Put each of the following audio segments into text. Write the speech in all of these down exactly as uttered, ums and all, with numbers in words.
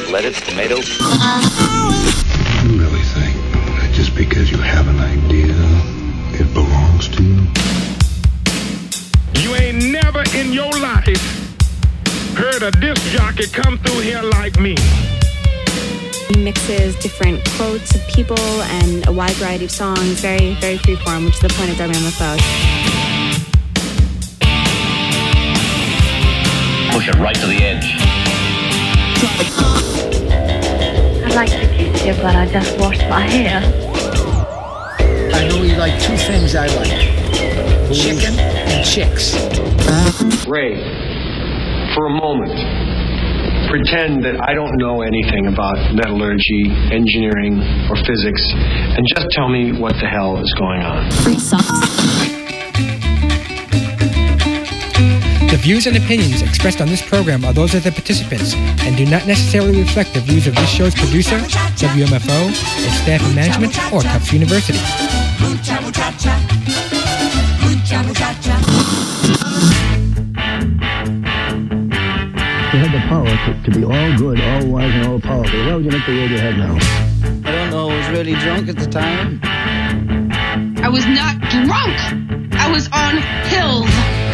lettuce, tomatoes. You really think that just because you have an idea, it belongs to you? You ain't never in your life heard a disc jockey come through here like me. He mixes different quotes of people and a wide variety of songs, very, very freeform, which is the point of Darby McLeod. Push it right to the edge. I'd like to kiss you, but I just washed my hair. I know you like two things I like. Chicken and chicks. Ray, for a moment, pretend that I don't know anything about metallurgy, engineering, or physics, and just tell me what the hell is going on. Free socks. The views and opinions expressed on this program are those of the participants and do not necessarily reflect the views of this show's producer, W M F O, its staff and management, or Tufts University. You had the power to, to be all good, all wise, and all powerful. Why would you make the road you have now? I don't know. I was really drunk at the time. I was not drunk. I was on pills.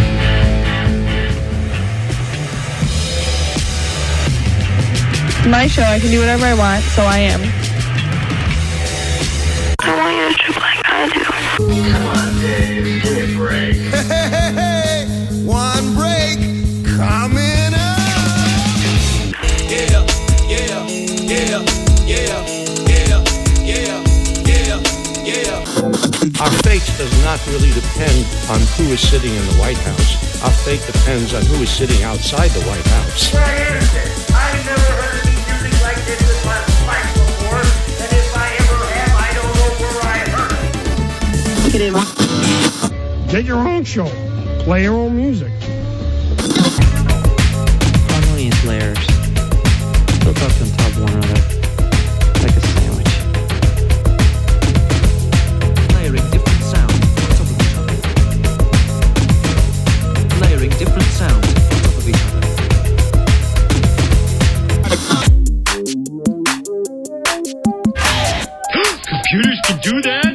My show, I can do whatever I want, so I am. I want you to trip like I do. Come on, Dave, give me a break. Hey, hey, hey, one break coming up. Yeah, yeah, yeah, yeah, yeah, yeah, yeah, yeah. Our fate does not really depend on who is sitting in the White House. Our fate depends on who is sitting outside the White House. What is it? I've never heard any music like this in my life before, and if I ever have, I don't know where I heard it. Get in. Get your own show. Play your own music. Harmonious layers. Built up on top of one another. Like a sandwich. Layering different sounds on top of each other. Layering different sounds on top of each other. Computers can do that?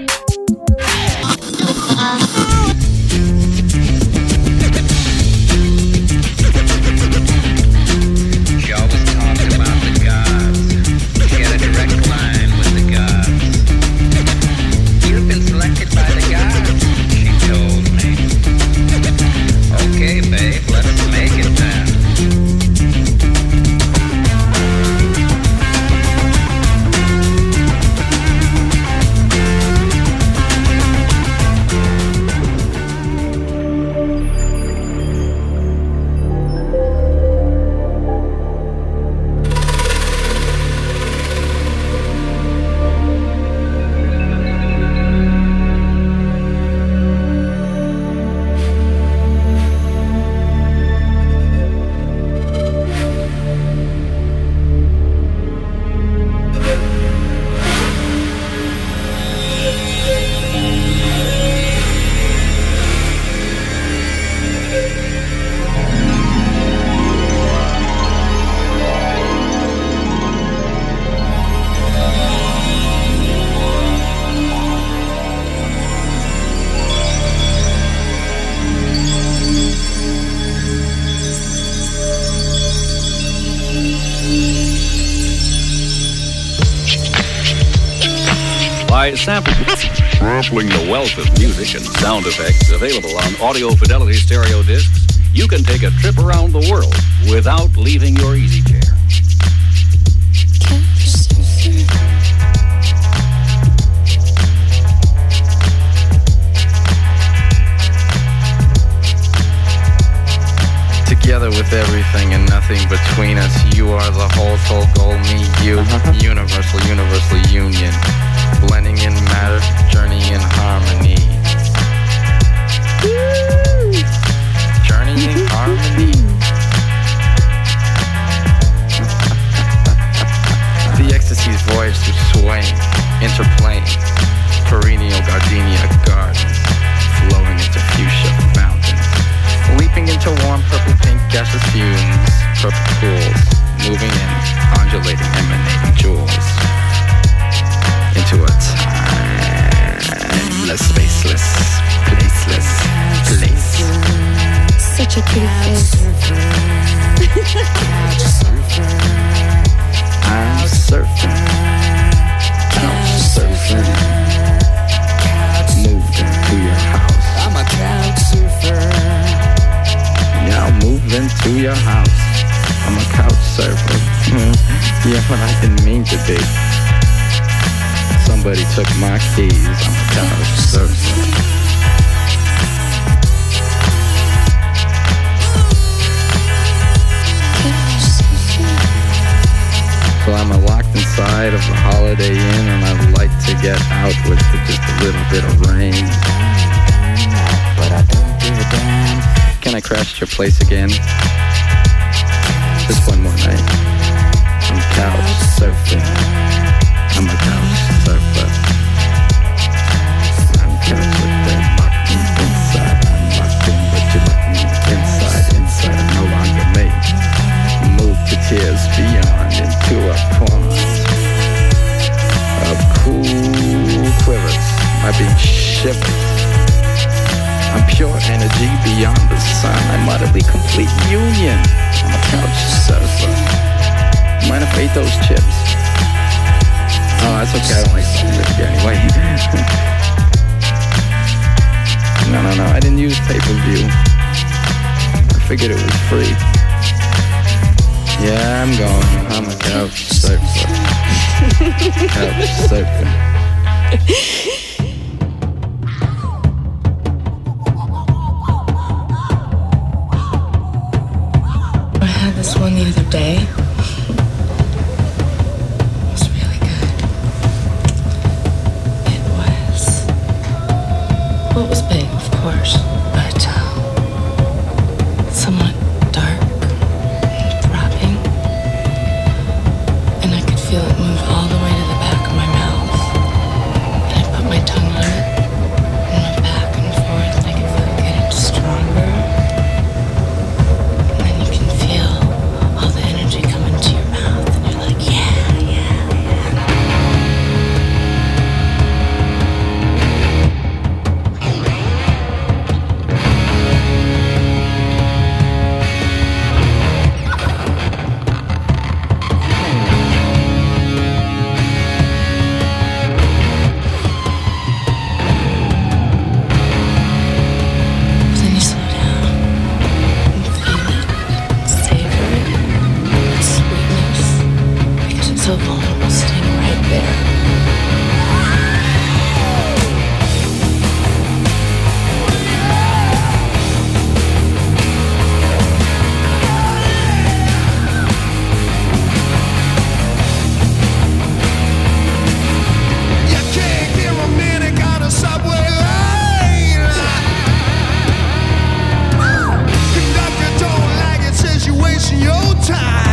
She always talked about the gods. She had a direct line with the gods. You've been selected by the gods, she told me. Okay, babe, let us make it then. By sampling, sampling the wealth of music and sound effects available on Audio Fidelity stereo discs, you can take a trip around the world without leaving your easy chair. Together with everything and nothing between us, you are the whole soul goal, me, you, universal, universal union, blending in matter, journey in harmony. Journey in harmony. The ecstasy's voyage through swaying, interplaying, perennial gardenia gardens, flowing into fuchsia fountains, leaping into warm purple pink gaseous fumes, purple pools, moving in, undulating surfer. Yeah, but I didn't mean to be. Somebody took my keys. I'm a couch surfer. Well, I'm locked inside of the Holiday Inn, and I'd like to get out with just a little bit of rain. But I don't give a damn. Can I crash at your place again? Just one more night. I'm couch surfing. I'm a couch surfer. I'm couch surfing. Lock me inside. I'm locked in, but you lock me inside. Inside, I'm no longer me. Move to tears beyond into a pond of cool quivers. My being shivered. I'm pure energy beyond the sun. I'm utterly complete union. I'm a couch surfer. Mind if I eat those chips? Oh, that's okay. I don't like chips anyway. No, no, no. I didn't use pay-per-view. I figured it was free. Yeah, I'm going. I'm a couch surfer. Couch surfer. I had this one the other day. It was really good. It was. Well, it was big, of course, but uh, somewhat dark. Feel it move all the way to the back of my mouth. And I put my tongue on it and went back and forth, and I could feel it getting stronger. And then you can feel all the energy come into your mouth, and you're like, yeah, yeah, yeah. So vulnerable, sitting right there. You can't hear a minute on a subway line. Conductor don't like it, says you're wasting your time.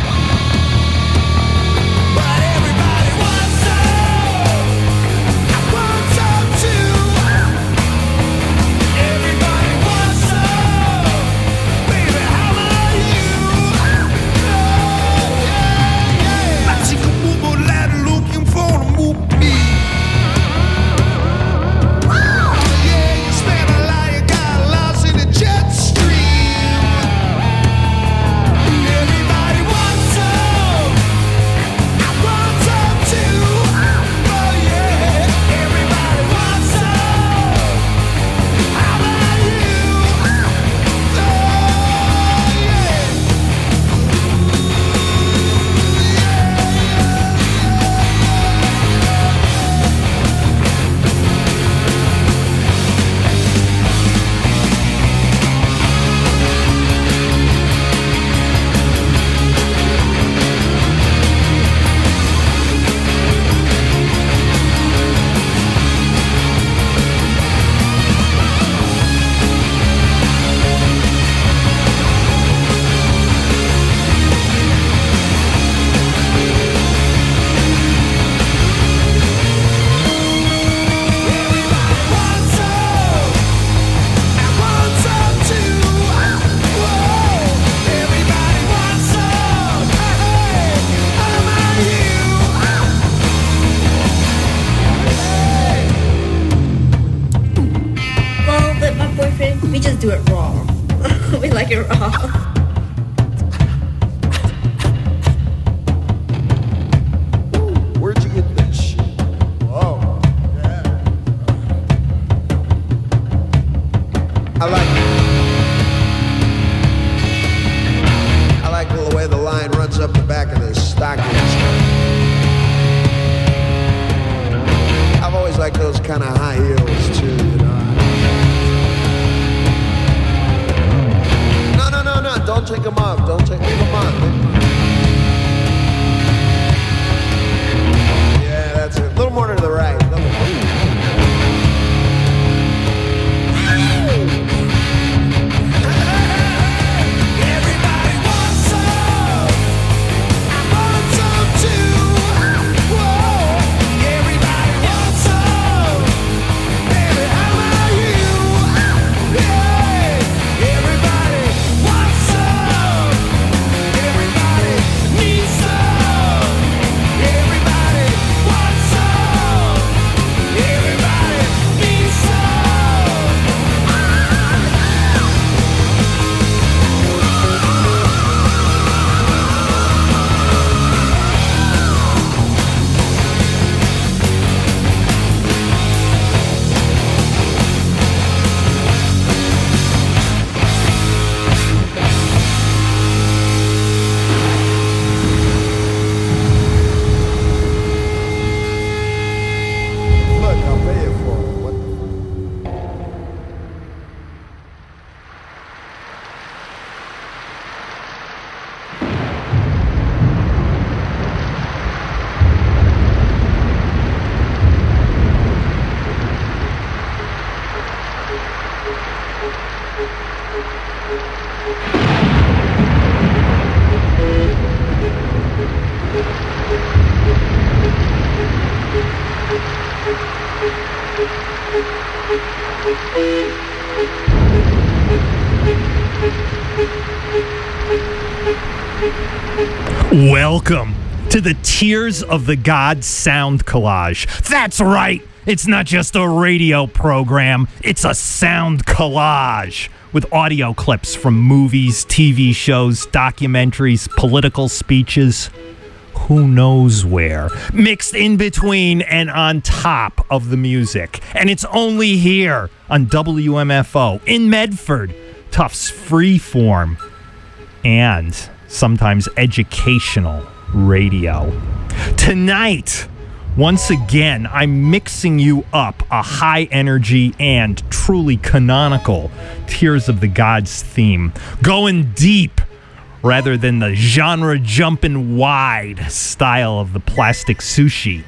We just do it raw. We like it raw. Where'd you get this shit? Oh, yeah. I like I like the way the line runs those kind of high heels too, you know. No, no, no, no, don't take them off. Don't take, leave them on. Leave them on. Yeah, that's it. A little more to the right. A little more. Welcome to the Tears of the Gods sound collage. That's right, it's not just a radio program, it's a sound collage with audio clips from movies, T V shows, documentaries, political speeches, who knows where, mixed in between and on top of the music. And it's only here on W M F O in Medford, Tufts Freeform, and sometimes educational radio. Tonight, once again, I'm mixing you up a high energy and truly canonical Tears of the Gods theme, going deep rather than the genre jumping wide style of the Plastic Sushi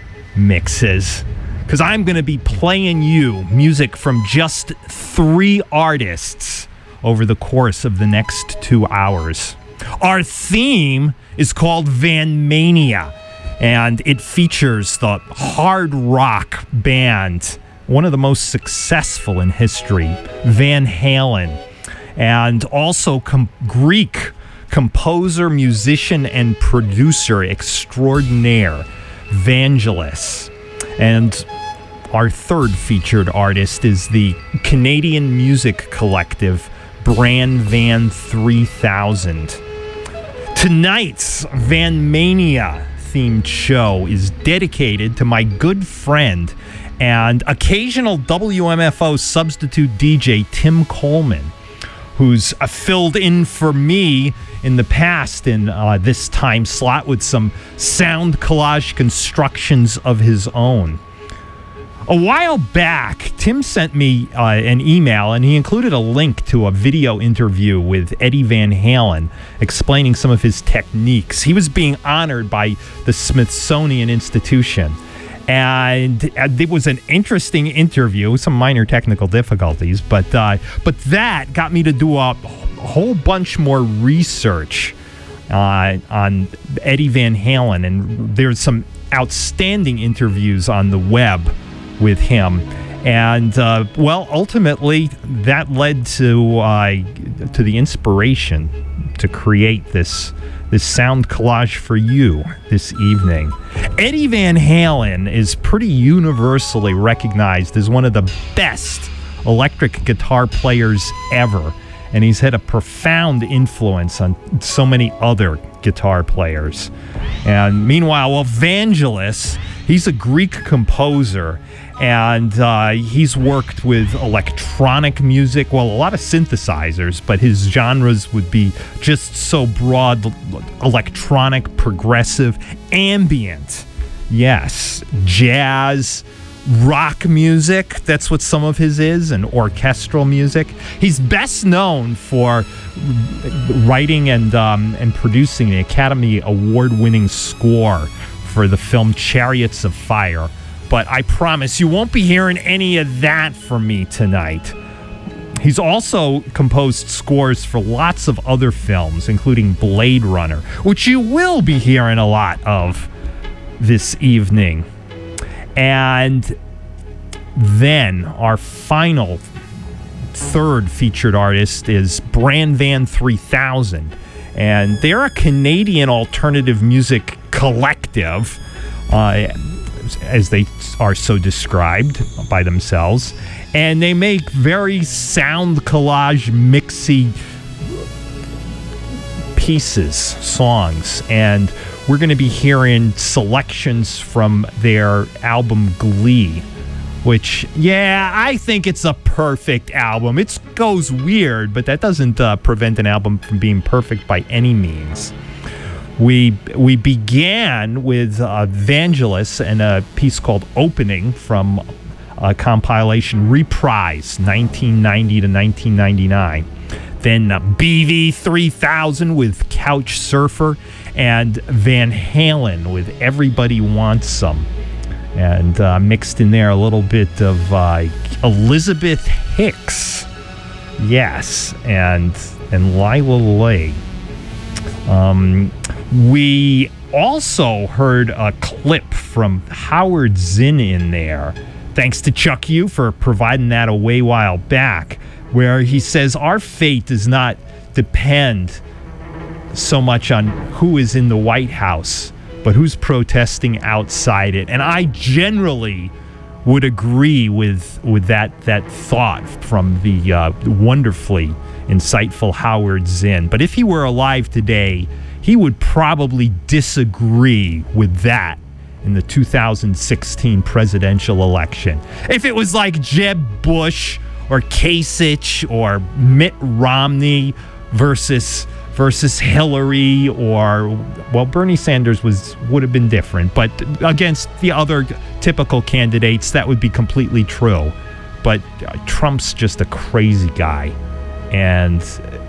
mixes. Because I'm going to be playing you music from just three artists over the course of the next two hours. Our theme is called Van Mania, and it features the hard rock band, one of the most successful in history, Van Halen, and also com- Greek composer, musician, and producer extraordinaire, Vangelis. And our third featured artist is the Canadian music collective Bran Van three thousand. Tonight's Van Mania themed show is dedicated to my good friend and occasional W M F O substitute D J Tim Coleman, who's uh, filled in for me in the past in uh, this time slot with some sound collage constructions of his own. A while back, Tim sent me uh, an email, and he included a link to a video interview with Eddie Van Halen explaining some of his techniques. He was being honored by the Smithsonian Institution, and it was an interesting interview, some minor technical difficulties, but uh, but that got me to do a whole bunch more research uh, on Eddie Van Halen, and there's some outstanding interviews on the web with him, and uh, well, ultimately that led to uh, to the inspiration to create this this sound collage for you this evening. Eddie Van Halen is pretty universally recognized as one of the best electric guitar players ever, and he's had a profound influence on so many other guitar players. And meanwhile, well, Vangelis, he's a Greek composer, and uh, he's worked with electronic music, well, a lot of synthesizers, but his genres would be just so broad: electronic, progressive, ambient, yes, jazz, rock music. That's what some of his is, and orchestral music. He's best known for writing and um, and producing the Academy Award-winning score for the film Chariots of Fire. But I promise you won't be hearing any of that from me tonight. He's also composed scores for lots of other films, including Blade Runner, which you will be hearing a lot of this evening. And then our final third featured artist is Bran Van three thousand. And they're a Canadian alternative music collective, uh, as they are so described by themselves. And they make very sound collage mixy pieces, songs. And we're going to be hearing selections from their album Glee, which, yeah, I think it's a perfect album. It goes weird, but that doesn't uh, prevent an album from being perfect by any means. We we began with uh, Vangelis and a piece called Opening from a compilation Reprise, nineteen ninety to nineteen ninety-nine. Then uh, B V three thousand with Couch Surfer, and Van Halen with Everybody Wants Some. And uh, mixed in there a little bit of uh, Elizabeth Hicks. Yes, and, and Lila Lay. Um, we also heard a clip from Howard Zinn in there. Thanks to Chuck U for providing that a way while back, where he says our fate does not depend so much on who is in the White House, but who's protesting outside it. And I generally would agree with with that that thought from the uh, wonderfully insightful Howard Zinn. But if he were alive today, he would probably disagree with that in the two thousand sixteen presidential election. If it was like Jeb Bush or Kasich or Mitt Romney versus versus Hillary, or, well, Bernie Sanders was would have been different, but against the other typical candidates, that would be completely true. But uh, Trump's just a crazy guy, and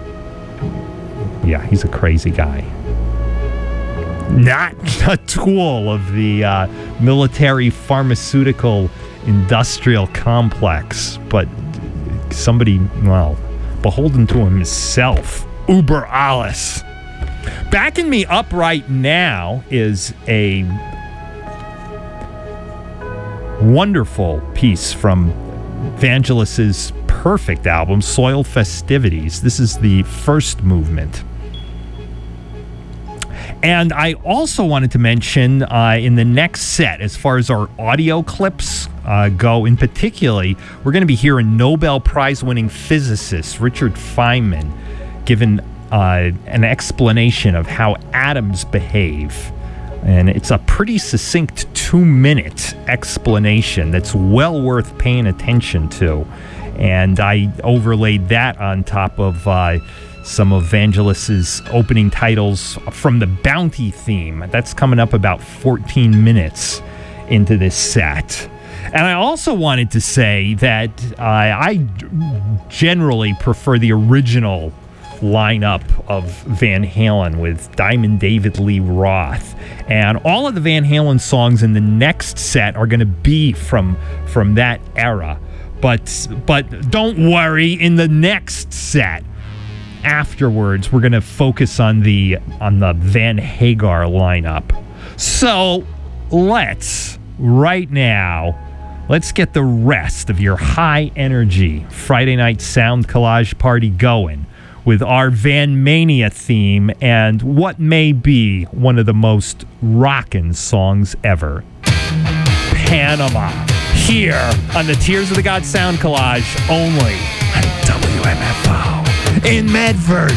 yeah, he's a crazy guy. Not a tool of the uh, military, pharmaceutical, industrial complex, but somebody, well, beholden to himself. Uber alles. Backing me up right now is a wonderful piece from Vangelis's perfect album, Soil Festivities. This is the first movement. And I also wanted to mention uh, in the next set, as far as our audio clips uh, go, in particularly, we're going to be hearing Nobel Prize-winning physicist Richard Feynman given uh, an explanation of how atoms behave. And it's a pretty succinct two-minute explanation that's well worth paying attention to. And I overlaid that on top of uh, some of Vangelis's opening titles from the Bounty theme. That's coming up about fourteen minutes into this set. And I also wanted to say that uh, I generally prefer the original lineup of Van Halen with Diamond David Lee Roth. And all of the Van Halen songs in the next set are going to be from from that era. But but don't worry, in the next set afterwards, we're going to focus on the on the Van Hagar lineup. So let's right now let's get the rest of your high energy Friday night sound collage party going with our Van Mania theme and what may be one of the most rockin' songs ever. Panama, here on the Tears of the God Sound Collage, only on W M F O in Medford.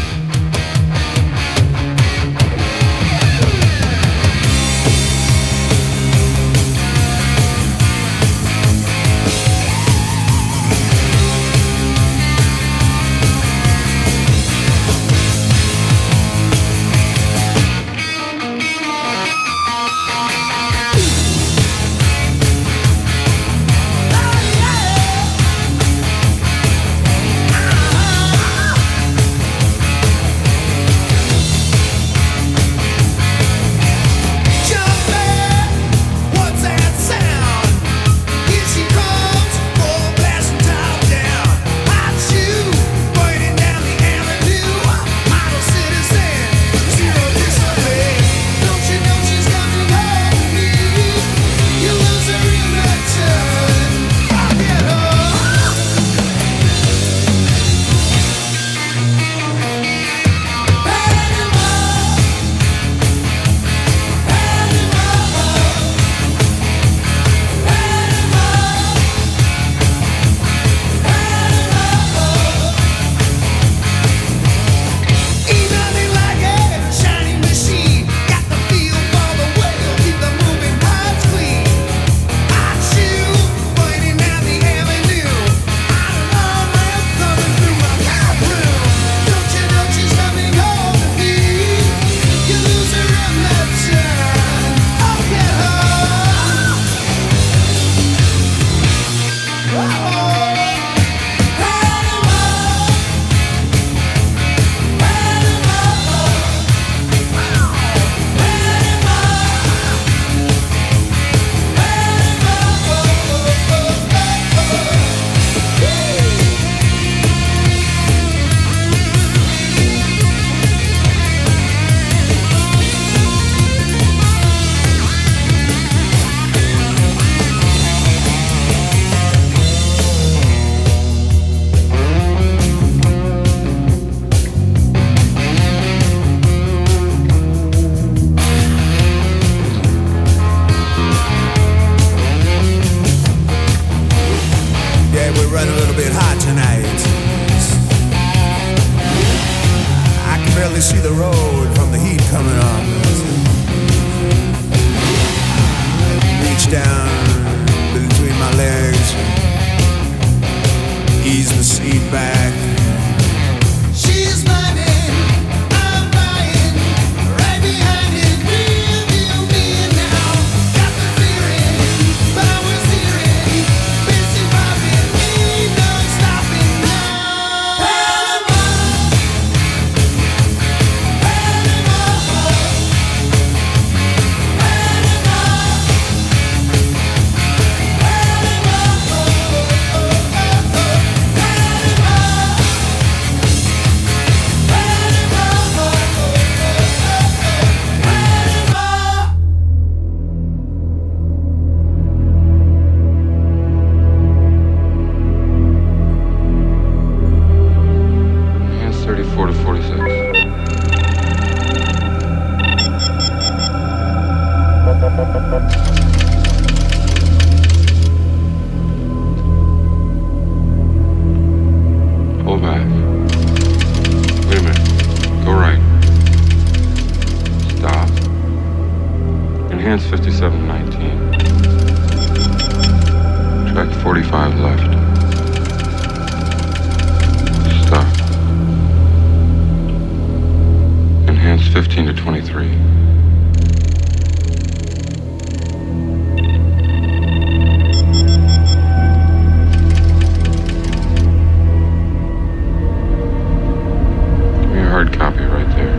seat back. She's minding, I'm buying, right behind it, real deal being now. Got the feeling, power steering, busy bobbing, ain't no stopping now. Panama, Panama, Hands thirty-four to forty-six. Pull back. Wait a minute. Go right. Stop. Enhance fifty-seven nineteen. Track forty-five left. Stop. Enhance fifteen to twenty-three. Give me a hard copy right there.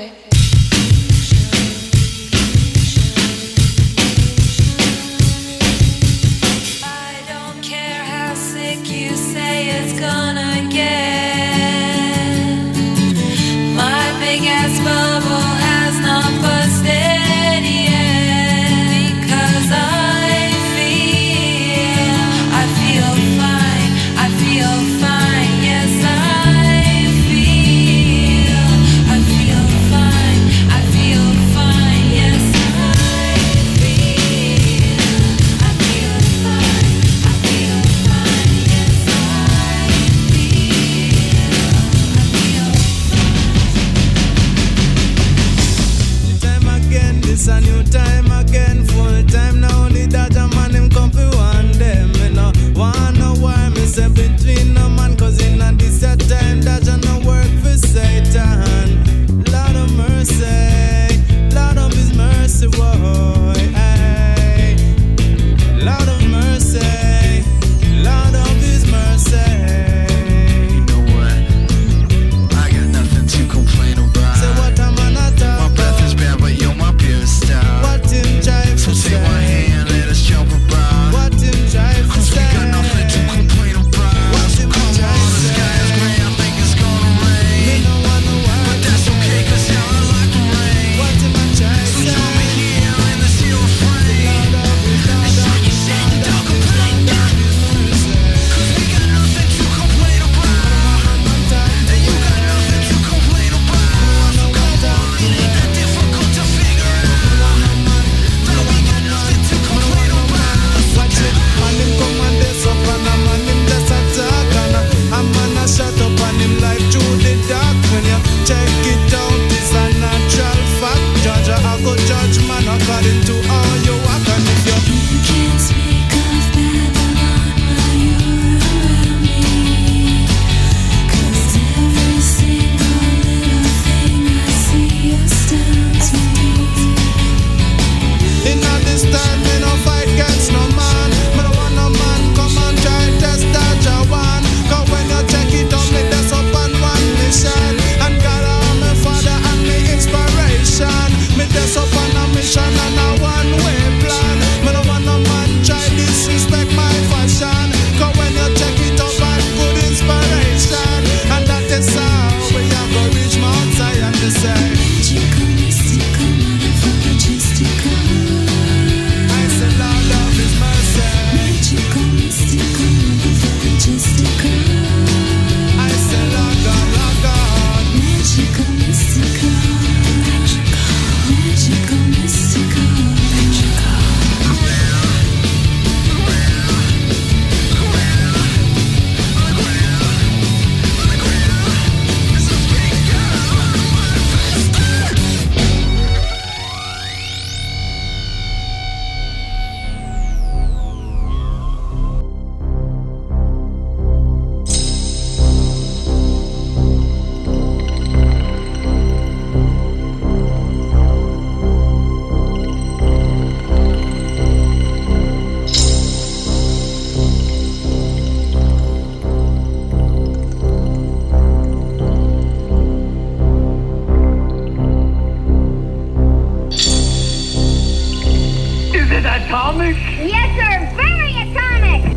atomic? Yes, sir. Very atomic.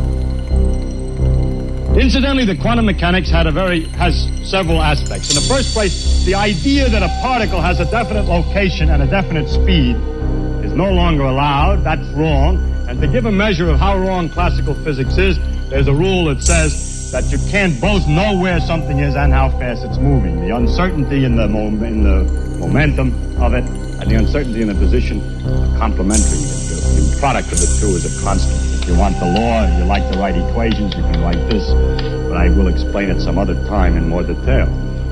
Incidentally, the quantum mechanics had a very has several aspects. In the first place, the idea that a particle has a definite location and a definite speed is no longer allowed. That's wrong. And to give a measure of how wrong classical physics is, there's a rule that says that you can't both know where something is and how fast it's moving. The uncertainty in the mom- in the momentum of it and the uncertainty in the position are complementary. The, the product of the two is a constant. If you want the law, you like to write equations, you can write this, but I will explain it some other time in more detail.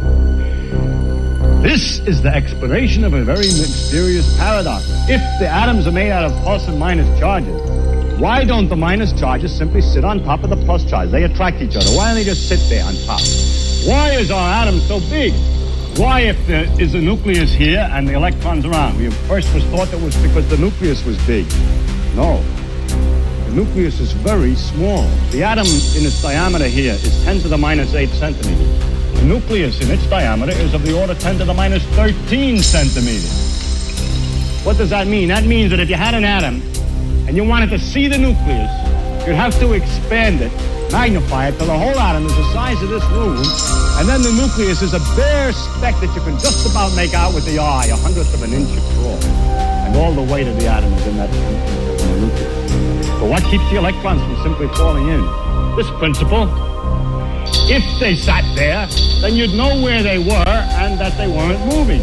This is the explanation of a very mysterious paradox. If the atoms are made out of plus and minus charges, why don't the minus charges simply sit on top of the plus charges? They attract each other. Why don't they just sit there on top? Why is our atom so big? Why, if there is a nucleus here and the electrons around? We first was thought that was because the nucleus was big. No. The nucleus is very small. The atom in its diameter here is ten to the minus eight centimeters. The nucleus in its diameter is of the order ten to the minus thirteen centimeters. What does that mean? That means that if you had an atom and you wanted to see the nucleus, you'd have to expand it, magnify it till the whole atom is the size of this room, and then the nucleus is a bare speck that you can just about make out with the eye, a hundredth of an inch across. And all the weight of the atom is in that in the nucleus. But what keeps the electrons from simply falling in? This principle. If they sat there, then you'd know where they were and that they weren't moving.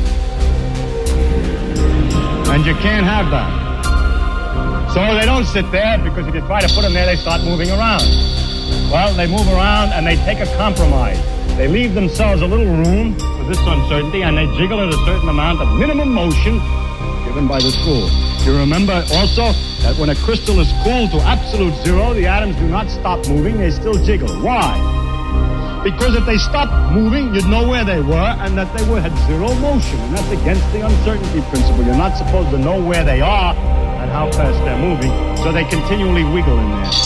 And you can't have that. So they don't sit there, because if you try to put them there, they start moving around. Well, they move around and they take a compromise. They leave themselves a little room for this uncertainty, and they jiggle at a certain amount of minimum motion given by the school. You remember also that when a crystal is cooled to absolute zero, the atoms do not stop moving, they still jiggle. Why? Because if they stopped moving, you'd know where they were and that they were had zero motion. And that's against the uncertainty principle. You're not supposed to know where they are and how fast they're moving, so they continually wiggle in there.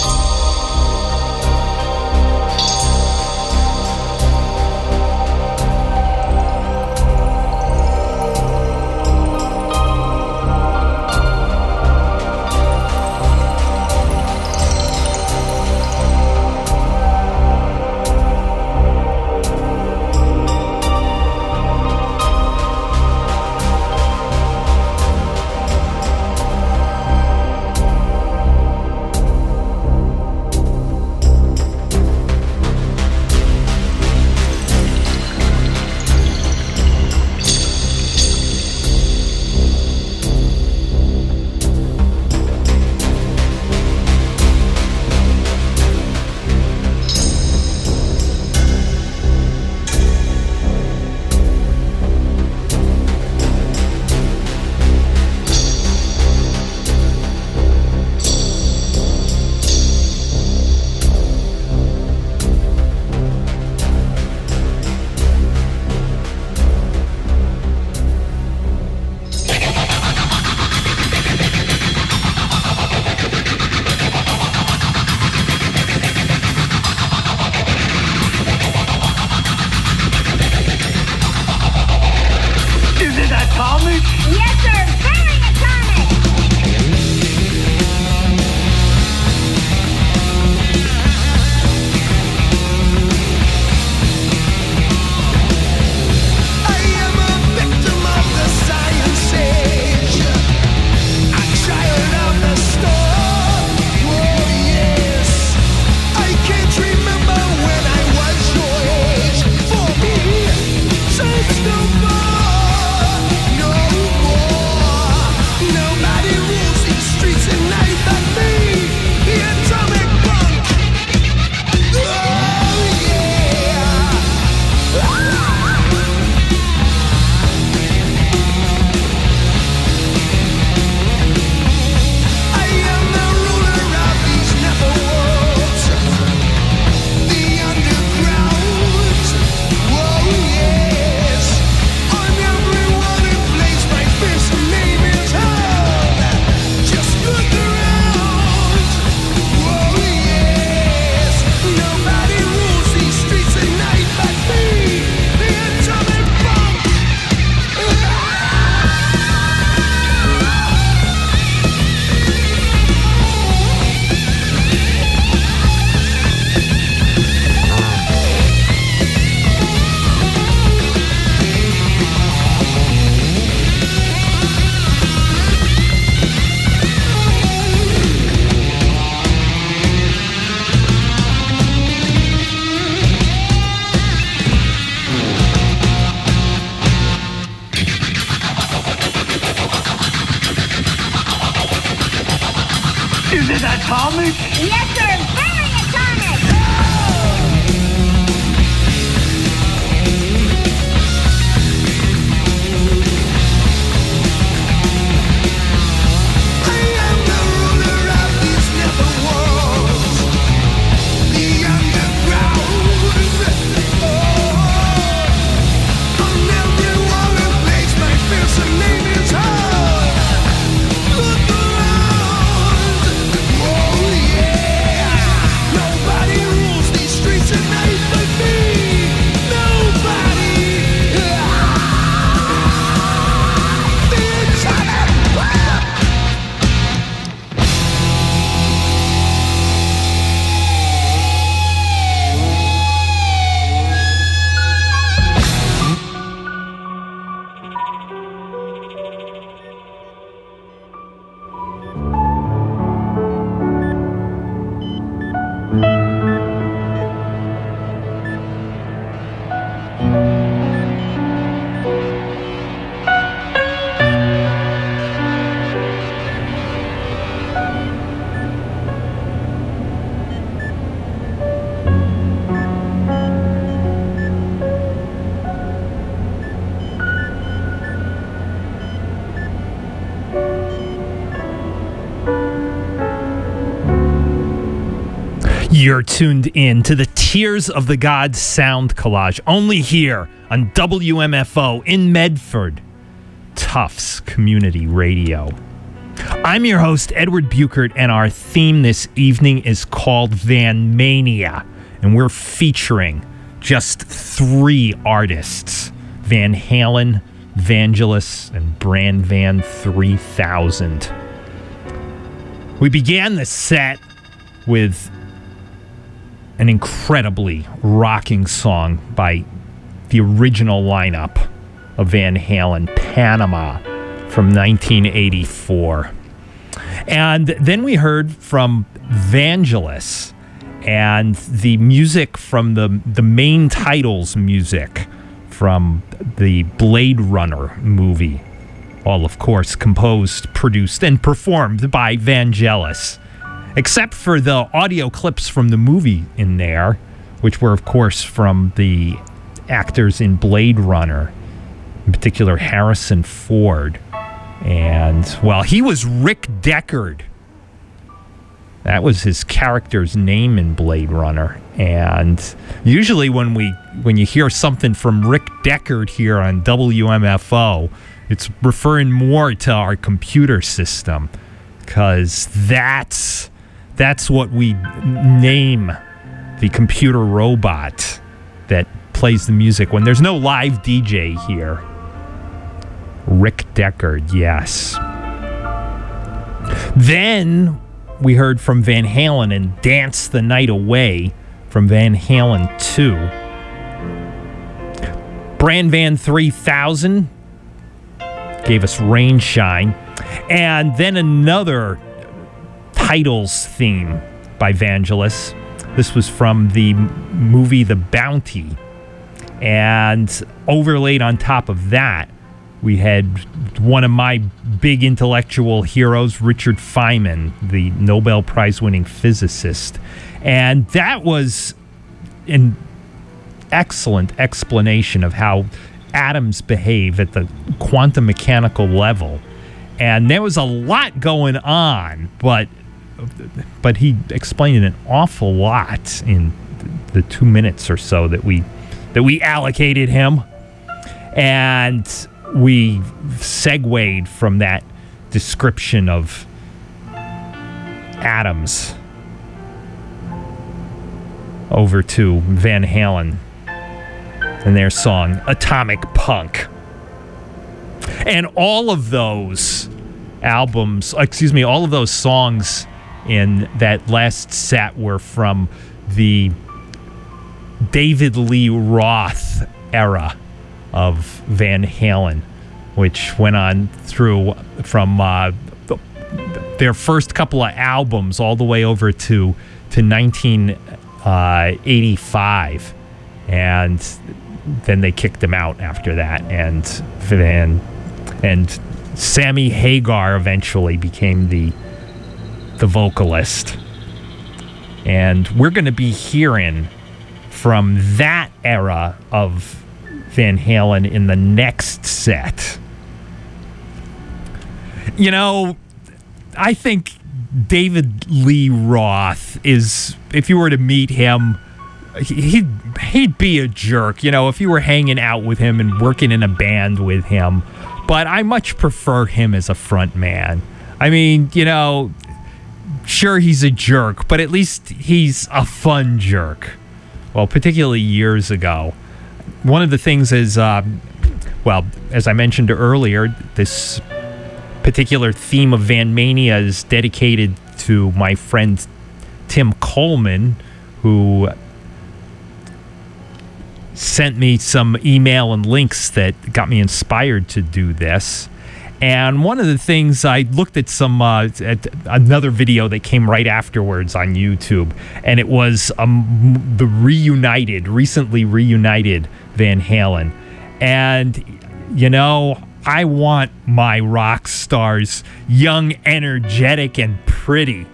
Is it atomic? Yes, sir. Very atomic. Look around, oh yeah. You're tuned in to the Tears of the Gods sound collage, only here on W M F O in Medford, Tufts Community Radio. I'm your host, Edward Buchert, and our theme this evening is called Van Mania, and we're featuring just three artists, Van Halen, Vangelis, and Brand Van three thousand. We began the set with an incredibly rocking song by the original lineup of Van Halen, Panama, from nineteen eighty-four. And then we heard from Vangelis and the music from the, the main titles music from the Blade Runner movie. All, of course, composed, produced, and performed by Vangelis. Except for the audio clips from the movie in there, which were, of course, from the actors in Blade Runner, in particular Harrison Ford. And, well, he was Rick Deckard. That was his character's name in Blade Runner. And usually when we when you hear something from Rick Deckard here on W M F O, it's referring more to our computer system, because that's... That's what we name the computer robot that plays the music when there's no live D J here. Rick Deckard, yes. Then we heard from Van Halen and Dance the Night Away from Van Halen two. Brand Van three thousand gave us Rain Shine. And then another titles theme by Vangelis. This was from the movie The Bounty. And overlaid on top of that, we had one of my big intellectual heroes, Richard Feynman, the Nobel Prize-winning physicist. And that was an excellent explanation of how atoms behave at the quantum mechanical level. And there was a lot going on, but but he explained an awful lot in the two minutes or so that we that we allocated him. And we segued from that description of atoms over to Van Halen and their song Atomic Punk. And all of those albums, excuse me, all of those songs in that last set were from the David Lee Roth era of Van Halen, which went on through from uh, their first couple of albums all the way over to to nineteen eighty-five, and then they kicked him out after that, and Van and Sammy Hagar eventually became the the vocalist. And we're going to be hearing from that era of Van Halen in the next set. You know, I think David Lee Roth is, if you were to meet him, he'd, he'd be a jerk, you know, if you were hanging out with him and working in a band with him. But I much prefer him as a front man. I mean, you know, sure, he's a jerk, but at least he's a fun jerk. Well, particularly years ago. One of the things is, uh, well, as I mentioned earlier, this particular theme of Van Mania is dedicated to my friend Tim Coleman, who sent me some email and links that got me inspired to do this. And one of the things, I looked at some uh, at another video that came right afterwards on YouTube, and it was um, the reunited, recently reunited Van Halen. And, you know, I want my rock stars young, energetic, and pretty.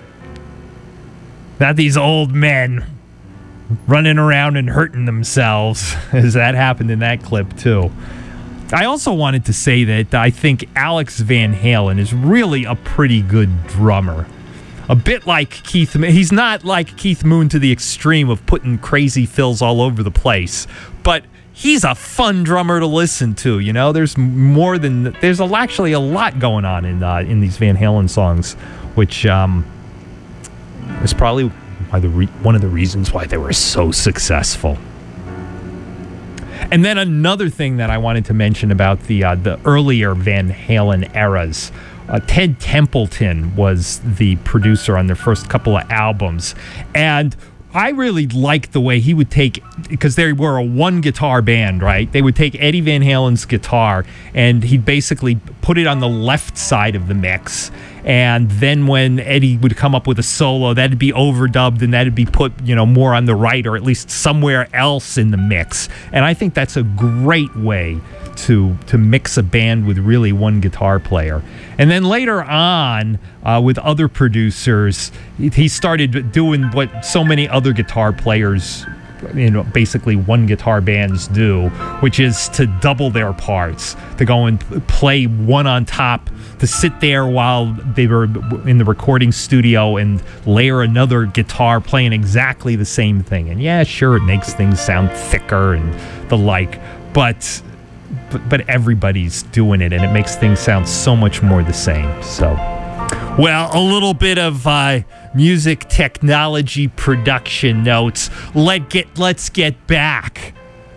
Not these old men running around and hurting themselves, as that happened in that clip, too. I also wanted to say that I think Alex Van Halen is really a pretty good drummer. a bit like Keith. He's not like Keith Moon to the extreme of putting crazy fills all over the place, but he's a fun drummer to listen to. You know, there's more than there's a, actually a lot going on in uh, in these Van Halen songs, which um, is probably why the re- one of the reasons why they were so successful. And then another thing that I wanted to mention about the uh, the earlier Van Halen eras. Uh, Ted Templeton was the producer on their first couple of albums, and I really liked the way he would take, because they were a one guitar band, right? They would take Eddie Van Halen's guitar and he'd basically put it on the left side of the mix. And then when Eddie would come up with a solo, that'd be overdubbed and that'd be put, you know, more on the right or at least somewhere else in the mix. And I think that's a great way to to mix a band with really one guitar player. And then later on, uh, with other producers, he started doing what so many other guitar players, you know, basically one guitar bands do, which is to double their parts, to go and play one on top, to sit there while they were in the recording studio and layer another guitar playing exactly the same thing. And yeah, sure, it makes things sound thicker and the like, but but, but everybody's doing it, and it makes things sound so much more the same. So, well, a little bit of uh, music technology production notes. Let get let's get back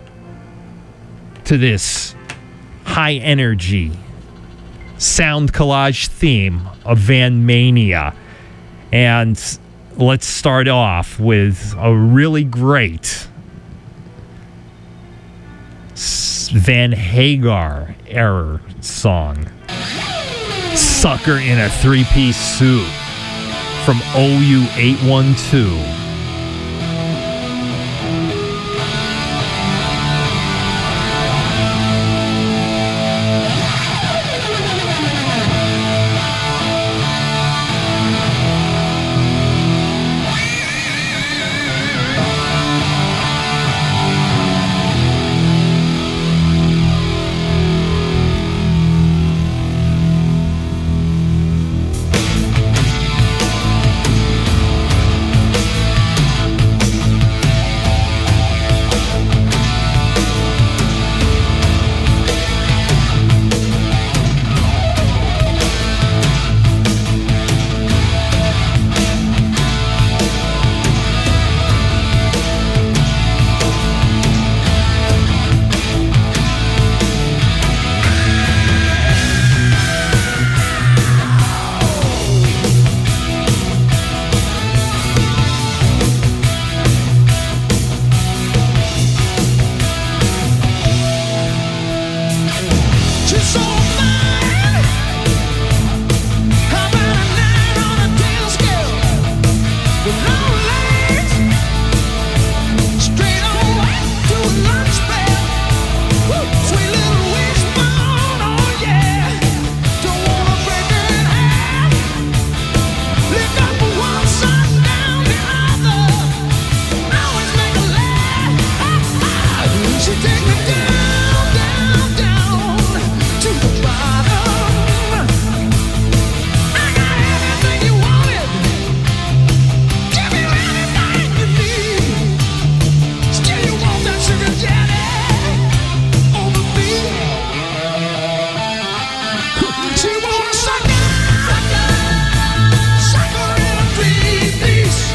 to this high energy sound collage theme of Van Mania, and let's start off with a really great Van Hagar era song, Sucker in a Three-Piece Suit, from O U eight one two.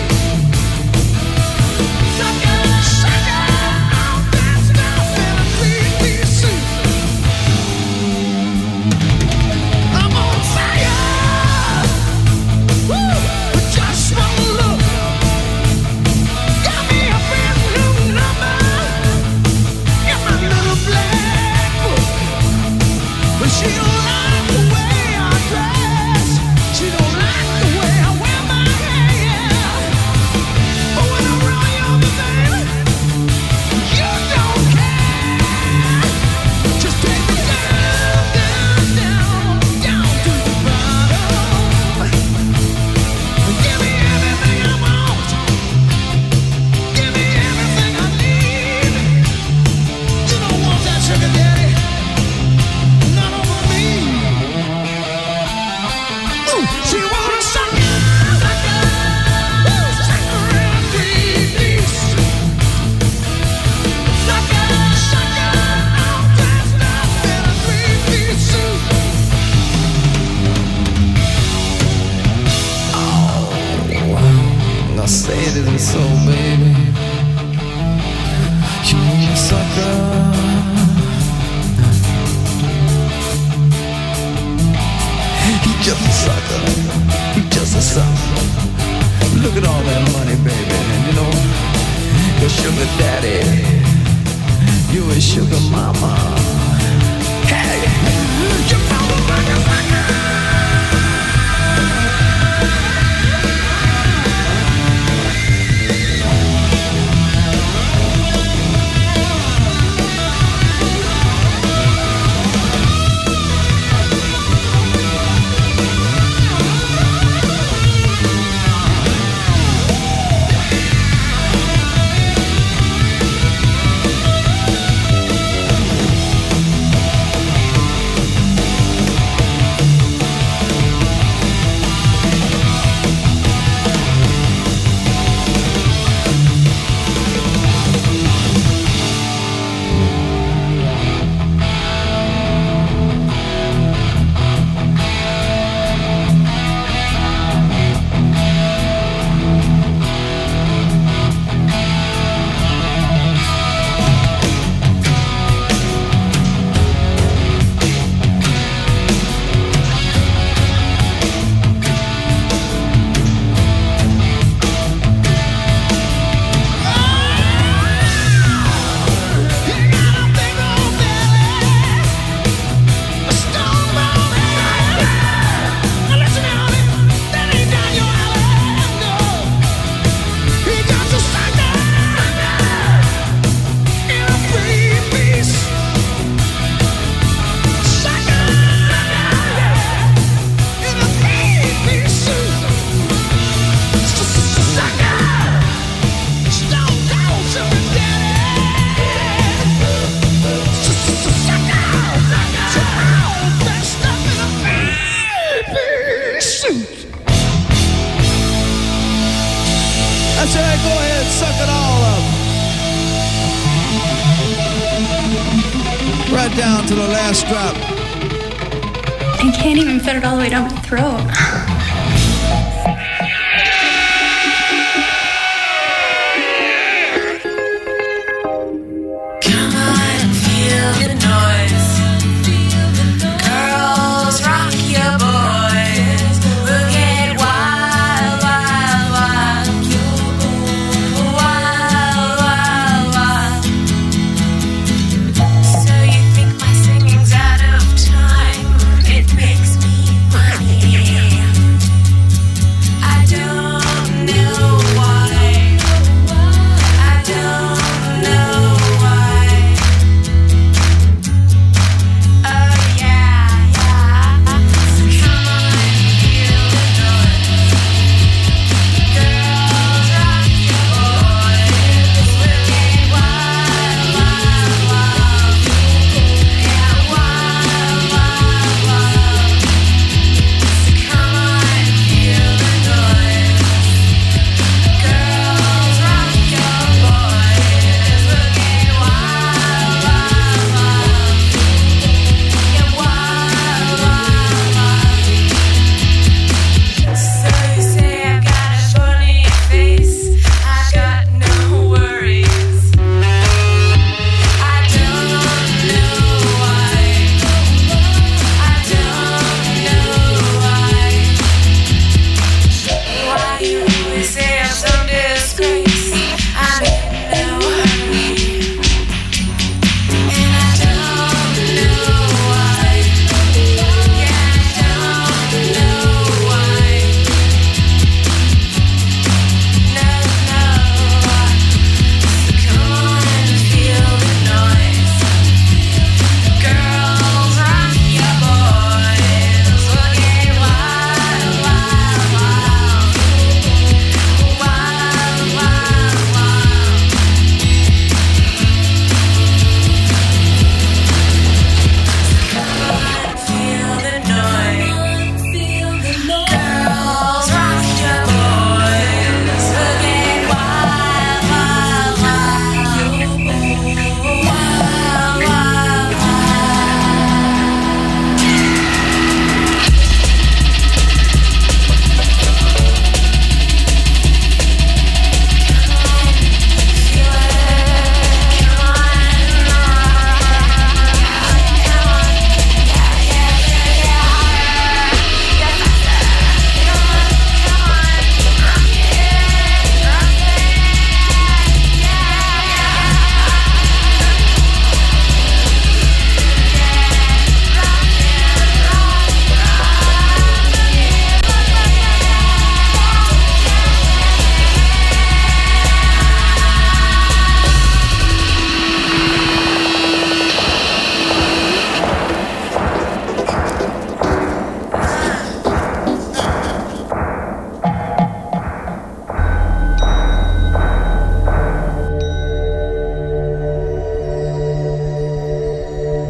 Sucker, sucker, sugar daddy, you a sugar mama. Hey, you motherfucker, right down to the last drop. I can't even fit it all the way down my throat. Come on, feel the noise. Girls, rock your boys. We'll get wild, wild, wild. Wild, wild, wild. So you think my singing's out of time? It makes me money.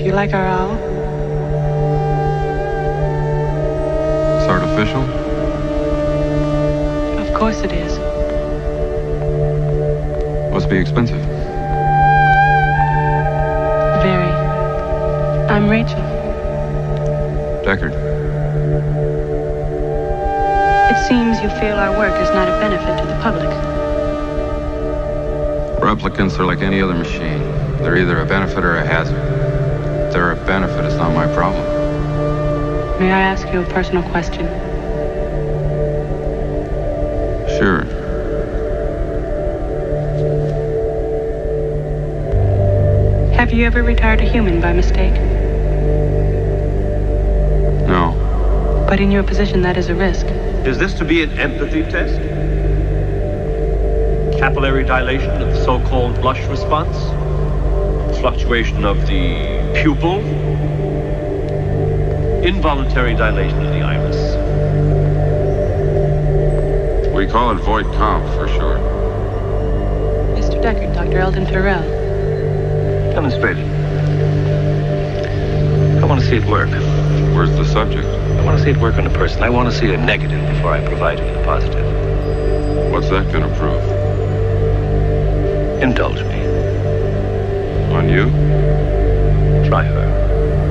You like our owl? It's artificial? Of course it is. Must be expensive. Very. I'm Rachel. Deckard. It seems you feel our work is not a benefit to the public. Replicants are like any other machine. They're either a benefit or a hazard. If they're a benefit, it's not my problem. May I ask you a personal question? Sure. Have you ever retired a human by mistake? No. But in your position, that is a risk. Is this to be an empathy test? Capillary dilation of the so-called blush response? Fluctuation of the pupil? Involuntary dilation of the iris? We call it void comp for short. Mister Deckard, Doctor Eldon Farrell. Demonstrate it. I want to see it work. Where's the subject? I want to see it work on a person. I want to see a negative before I provide him with a positive. What's that going to prove? Indulge me. On you? Try her.